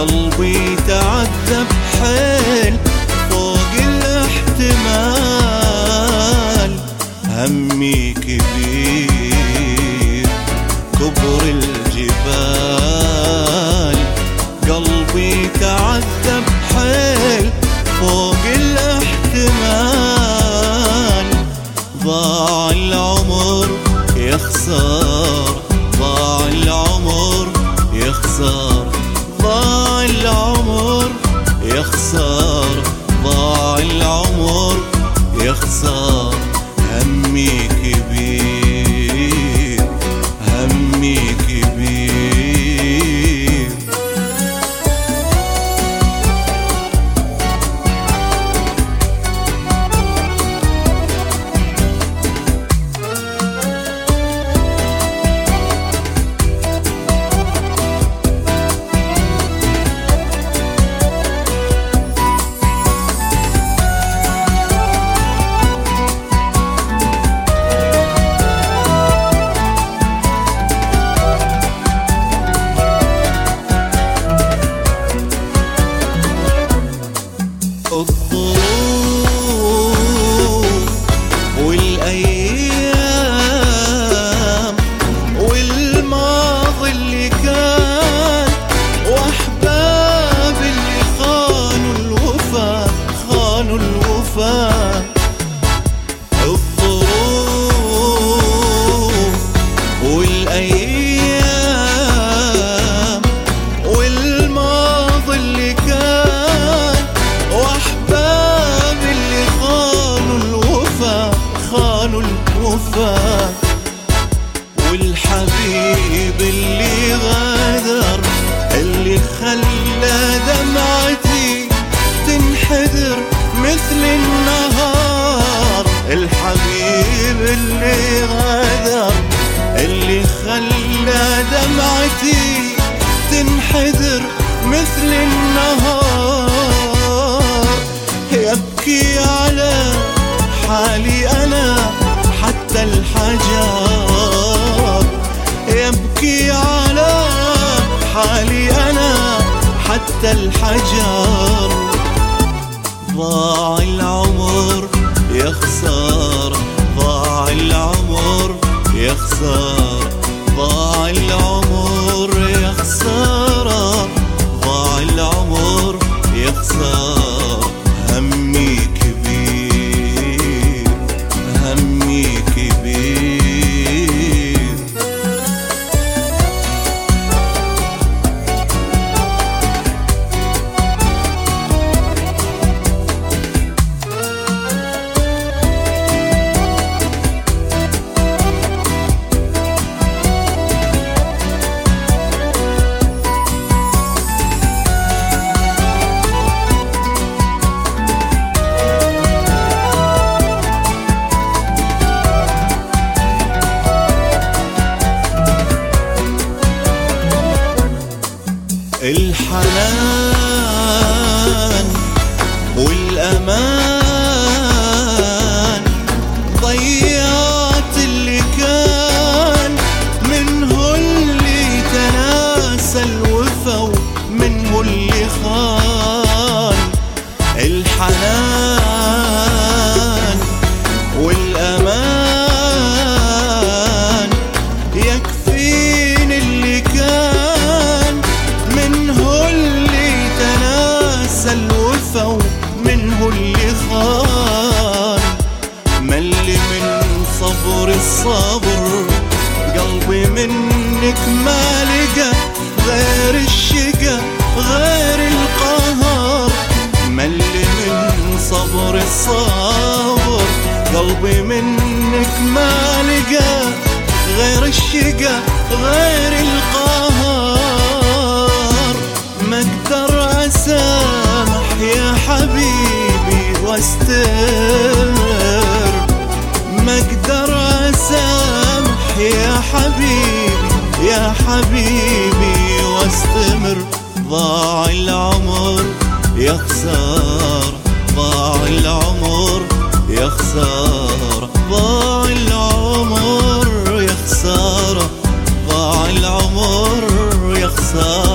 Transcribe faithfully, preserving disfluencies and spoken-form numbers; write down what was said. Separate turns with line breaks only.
قلبي تعذب حيل فوق الاحتمال، همي كبير كبر الجبال، قلبي تعذب حيل فوق الاحتمال، ضاع العمر يا خسارة، ضاع العمر يا خسارة، ضاع العمر يا خسارة، ضاع العمر يا خسارة، همي كبير همي كبير. الظروف والأيام والماضي اللي كان وأحباب اللي خانوا الوفا خانوا الوفا، الظروف والأيام والماضي اللي كان وأحباب اللي خانوا الوفا خانوا الوفا، والحبيب اللي غادر اللي خلى دمعتي تنحدر مثل النهار، الحبيب اللي غادر اللي خلى دمعتي تنحدر مثل النهار، يبكي على حالي أنا حتى الحجر، يبكي على حالي أنا حتى الحجر، ضاع العمر يا خسارة، ضاع العمر يا خسارة، ضاع العمر يا خسارة، ضاع العمر يا خسارة، همي كبير همي كبير. الحنان والأمان ضيعت اللي كان، منه اللي تناسى الوفا ومنه اللي خان، الحنان والأمان يكفين اللي كان، منه اللي تناسى الوفا ومنه اللي خان، مل من صبر الصبر قلبي منك ما لقى غير الشقا غير القهر، مل من صبر الصبر قلبي منك ما لقى غير الشقا غير القهر، ما اقدر اسامح يا حبيبي واستمر، ما اقدر اسامح يا حبيبي يا حبيبي واستمر، ضاع العمر يا خسارة، ضاع العمر يا خسارة، ضاع العمر يا خسارة، ضاع العمر يا خسارة.